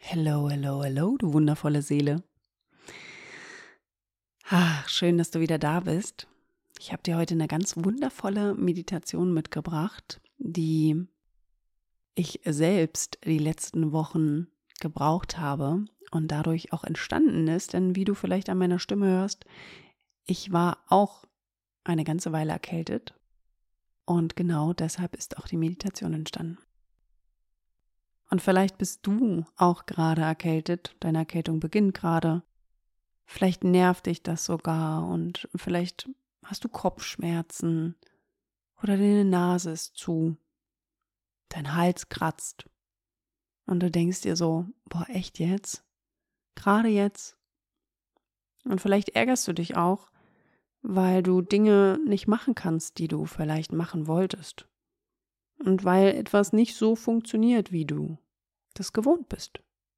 Hello, hello, hello, du wundervolle Seele. Schön, dass du wieder da bist. Ich habe dir heute eine ganz wundervolle Meditation mitgebracht, die ich selbst die letzten Wochen gebraucht habe und dadurch auch entstanden ist. Denn wie du vielleicht an meiner Stimme hörst, ich war auch eine ganze Weile erkältet und genau deshalb ist auch die Meditation entstanden. Und vielleicht bist du auch gerade erkältet, deine Erkältung beginnt gerade. Vielleicht nervt dich das sogar und vielleicht hast du Kopfschmerzen oder deine Nase ist zu, dein Hals kratzt und du denkst dir so, boah, echt jetzt? Gerade jetzt? Und vielleicht ärgerst du dich auch, weil du Dinge nicht machen kannst, die du vielleicht machen wolltest. Und weil etwas nicht so funktioniert, wie du das gewohnt bist.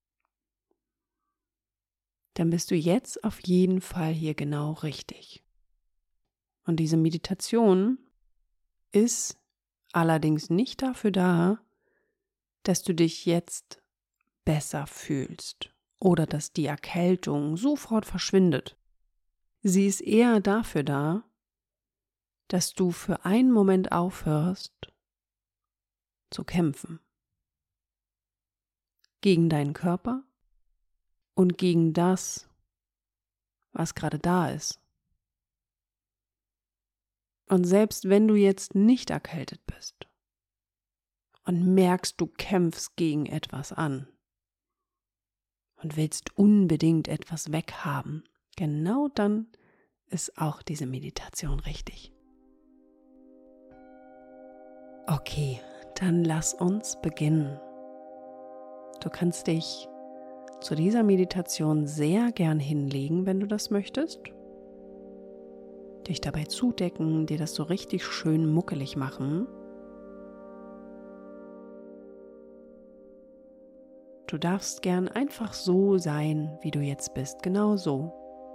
Dann bist du jetzt auf jeden Fall hier genau richtig. Und diese Meditation ist allerdings nicht dafür da, dass du dich jetzt besser fühlst oder dass die Erkältung sofort verschwindet. Sie ist eher dafür da, dass du für einen Moment aufhörst zu kämpfen. Gegen deinen Körper und gegen das, was gerade da ist. Und selbst wenn du jetzt nicht erkältet bist und merkst, du kämpfst gegen etwas an und willst unbedingt etwas weghaben, genau dann ist auch diese Meditation richtig. Okay, dann lass uns beginnen. Du kannst dich zu dieser Meditation sehr gern hinlegen, wenn du das möchtest. Dich dabei zudecken, dir das so richtig schön muckelig machen. Du darfst gern einfach so sein, wie du jetzt bist, genau so.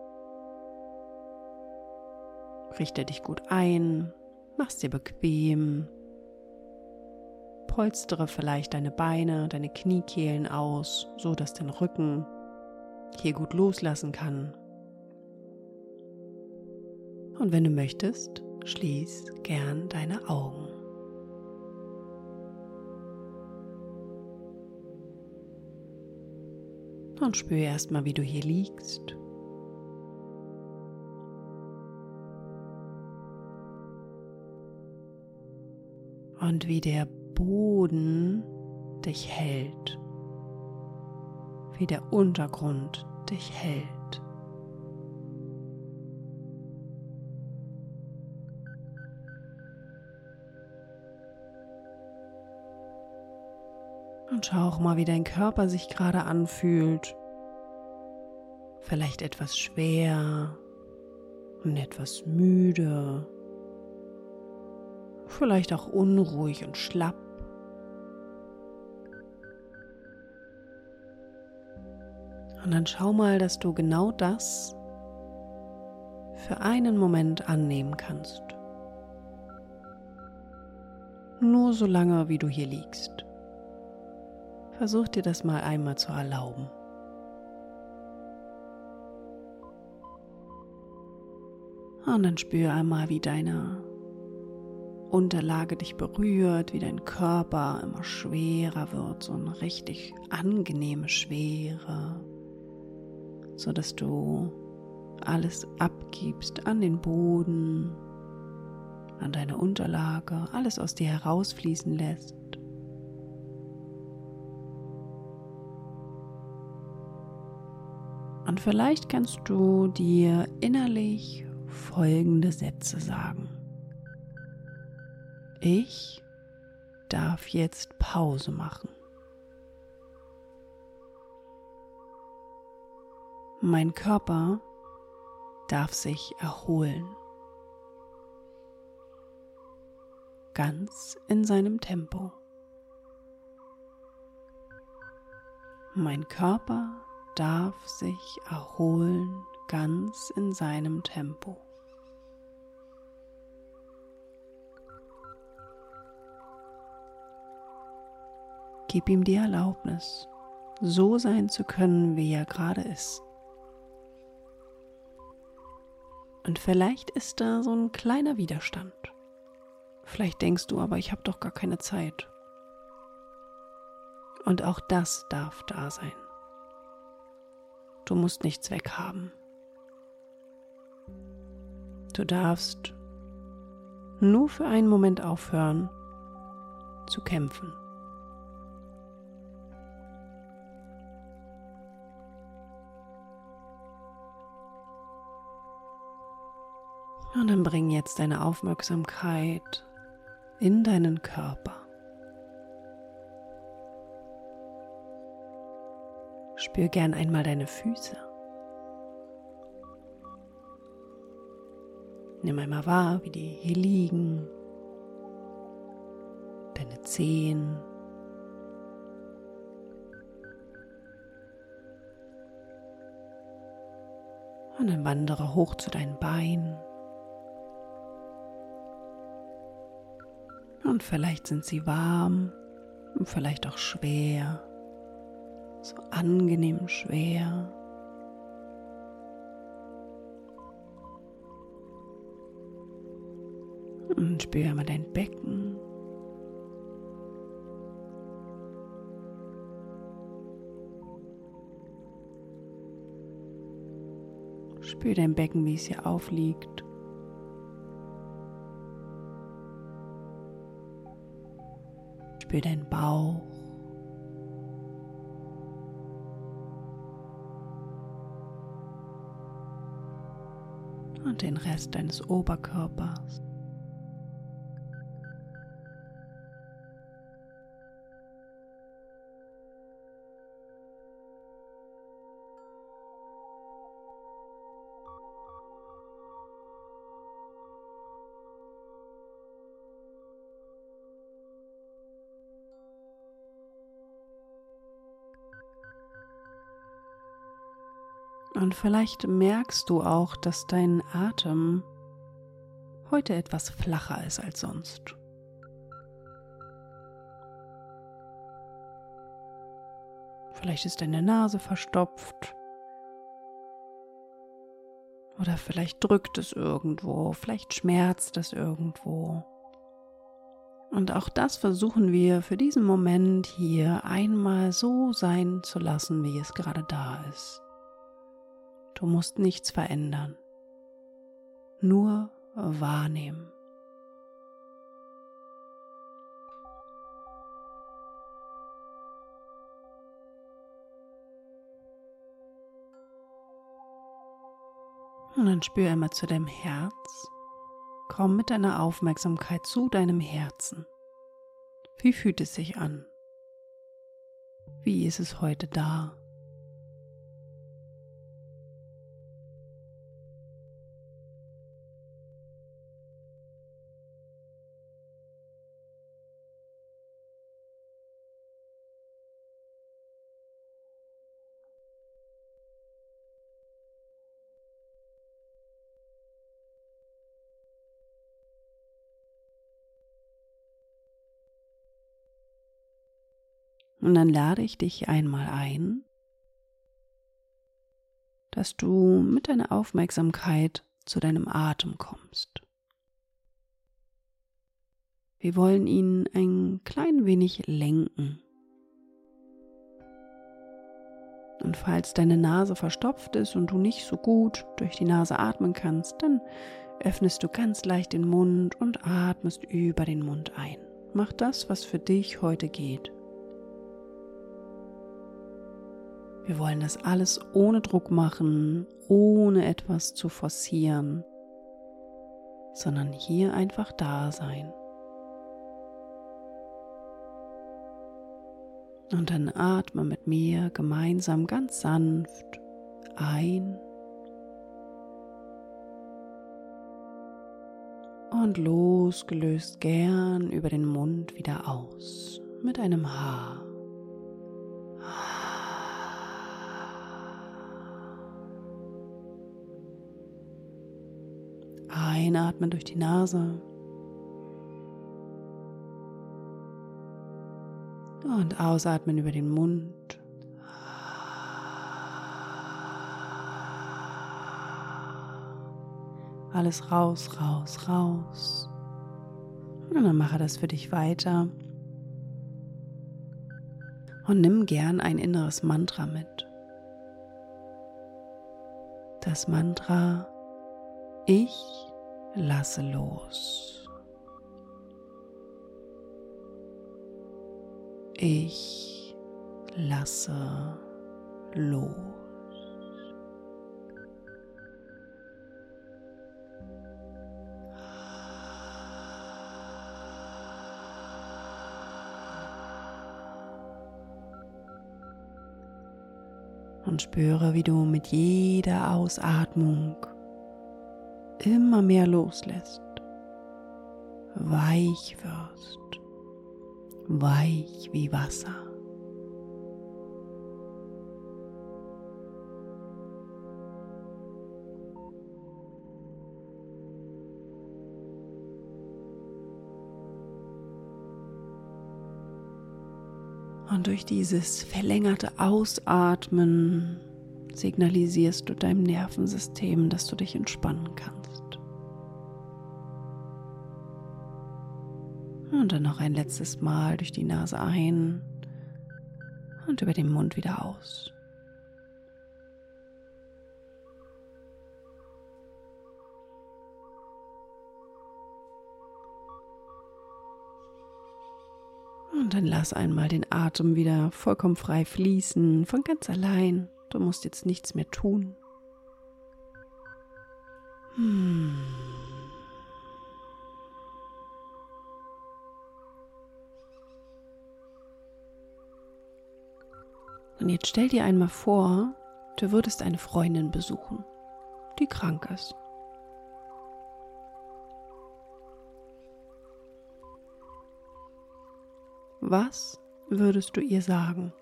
Richte dich gut ein, mach's dir bequem, polstere vielleicht deine Beine, deine Kniekehlen aus, so dass dein Rücken hier gut loslassen kann. Und wenn du möchtest, schließ gern deine Augen. Und spüre erstmal, wie du hier liegst. Und wie der Boden dich hält. Wie der Untergrund dich hält. Und schau auch mal, wie dein Körper sich gerade anfühlt. Vielleicht etwas schwer und etwas müde. Vielleicht auch unruhig und schlapp. Und dann schau mal, dass du genau das für einen Moment annehmen kannst. Nur so lange, wie du hier liegst. Versuch dir das mal einmal zu erlauben. Und dann spüre einmal, wie deine Unterlage dich berührt, wie dein Körper immer schwerer wird, so eine richtig angenehme Schwere, sodass du alles abgibst an den Boden, an deine Unterlage, alles aus dir herausfließen lässt. Und vielleicht kannst du dir innerlich folgende Sätze sagen. Ich darf jetzt Pause machen. Mein Körper darf sich erholen. Ganz in seinem Tempo. Mein Körper darf sich erholen, ganz in seinem Tempo. Gib ihm die Erlaubnis, so sein zu können, wie er gerade ist. Und vielleicht ist da so ein kleiner Widerstand. Vielleicht denkst du, aber ich habe doch gar keine Zeit. Und auch das darf da sein. Du musst nichts weghaben. Du darfst nur für einen Moment aufhören zu kämpfen. Und dann bring jetzt deine Aufmerksamkeit in deinen Körper. Spür gern einmal deine Füße. Nimm einmal wahr, wie die hier liegen, deine Zehen. Und dann wandere hoch zu deinen Beinen. Und vielleicht sind sie warm und vielleicht auch schwer, so angenehm schwer. Und spüre mal dein Becken. Spüre dein Becken, wie es hier aufliegt. Spüre deinen Bauch. Und den Rest deines Oberkörpers. Und vielleicht merkst du auch, dass dein Atem heute etwas flacher ist als sonst. Vielleicht ist deine Nase verstopft oder vielleicht drückt es irgendwo, vielleicht schmerzt es irgendwo. Und auch das versuchen wir für diesen Moment hier einmal so sein zu lassen, wie es gerade da ist. Du musst nichts verändern, nur wahrnehmen. Und dann spür einmal zu deinem Herz. Komm mit deiner Aufmerksamkeit zu deinem Herzen. Wie fühlt es sich an? Wie ist es heute da? Und dann lade ich dich einmal ein, dass du mit deiner Aufmerksamkeit zu deinem Atem kommst. Wir wollen ihn ein klein wenig lenken. Und falls deine Nase verstopft ist und du nicht so gut durch die Nase atmen kannst, dann öffnest du ganz leicht den Mund und atmest über den Mund ein. Mach das, was für dich heute geht. Wir wollen das alles ohne Druck machen, ohne etwas zu forcieren, sondern hier einfach da sein. Und dann atme mit mir gemeinsam ganz sanft ein und losgelöst gern über den Mund wieder aus mit einem H. Einatmen durch die Nase und ausatmen über den Mund. alles raus, raus, raus. Und dann mache das für dich weiter. Und nimm gern ein inneres Mantra mit. Das Mantra: Ich lasse los. Ich lasse los. Und spüre, wie du mit jeder Ausatmung immer mehr loslässt, weich wirst, weich wie Wasser. Und durch dieses verlängerte Ausatmen signalisierst du deinem Nervensystem, dass du dich entspannen kannst. Und dann noch ein letztes Mal durch die Nase ein und über den Mund wieder aus. Und dann lass einmal den Atem wieder vollkommen frei fließen, von ganz allein. Du musst jetzt nichts mehr tun. Und jetzt stell dir einmal vor, du würdest eine Freundin besuchen, die krank ist. Was würdest du ihr sagen?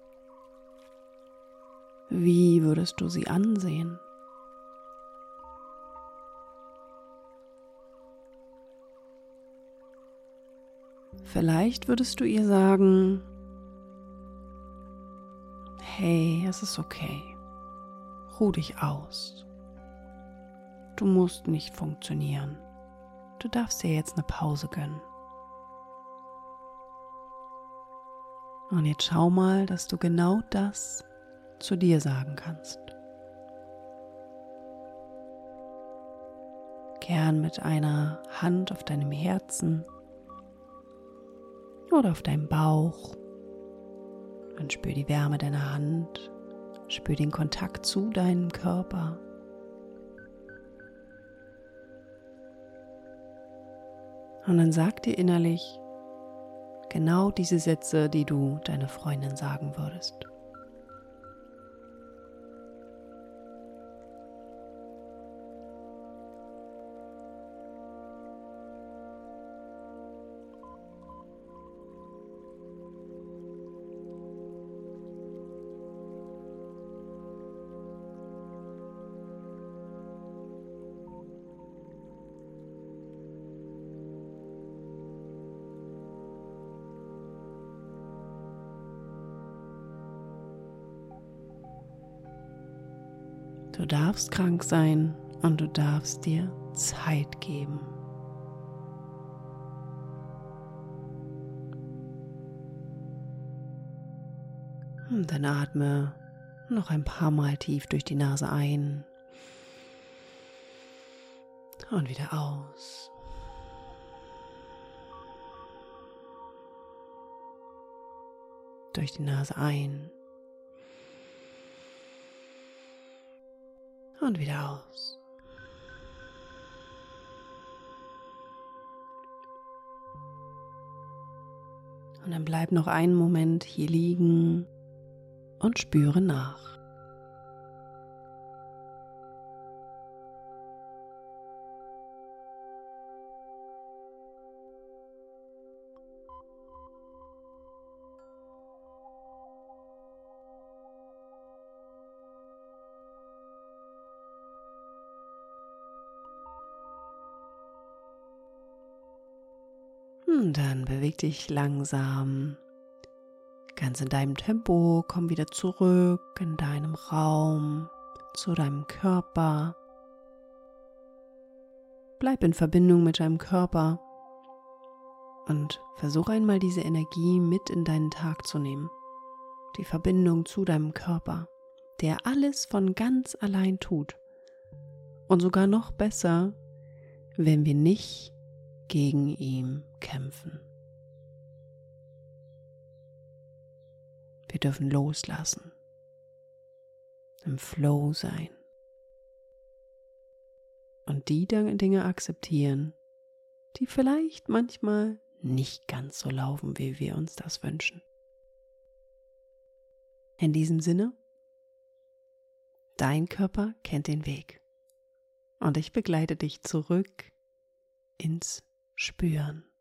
Wie würdest du sie ansehen? Vielleicht würdest du ihr sagen: Hey, es ist okay. Ruh dich aus. Du musst nicht funktionieren. Du darfst dir jetzt eine Pause gönnen. Und jetzt schau mal, dass du genau das zu dir sagen kannst. Gern mit einer Hand auf deinem Herzen oder auf deinem Bauch. Und spür die Wärme deiner Hand, spür den Kontakt zu deinem Körper. Und dann sag dir innerlich genau diese Sätze, die du deiner Freundin sagen würdest. Du darfst krank sein und du darfst dir Zeit geben. Und dann atme noch ein paar Mal tief durch die Nase ein und wieder aus. Durch die Nase ein und wieder aus. Und dann bleib noch einen Moment hier liegen und spüre nach. Und dann beweg dich langsam, ganz in deinem Tempo, komm wieder zurück in deinem Raum, zu deinem Körper. bleib in Verbindung mit deinem Körper und versuch einmal diese Energie mit in deinen Tag zu nehmen. Die Verbindung zu deinem Körper, der alles von ganz allein tut. Und sogar noch besser, wenn wir nicht gegen ihn kämpfen. Wir dürfen loslassen, im Flow sein und die Dinge akzeptieren, die vielleicht manchmal nicht ganz so laufen, wie wir uns das wünschen. In diesem Sinne, dein Körper kennt den Weg und ich begleite dich zurück ins Spüren.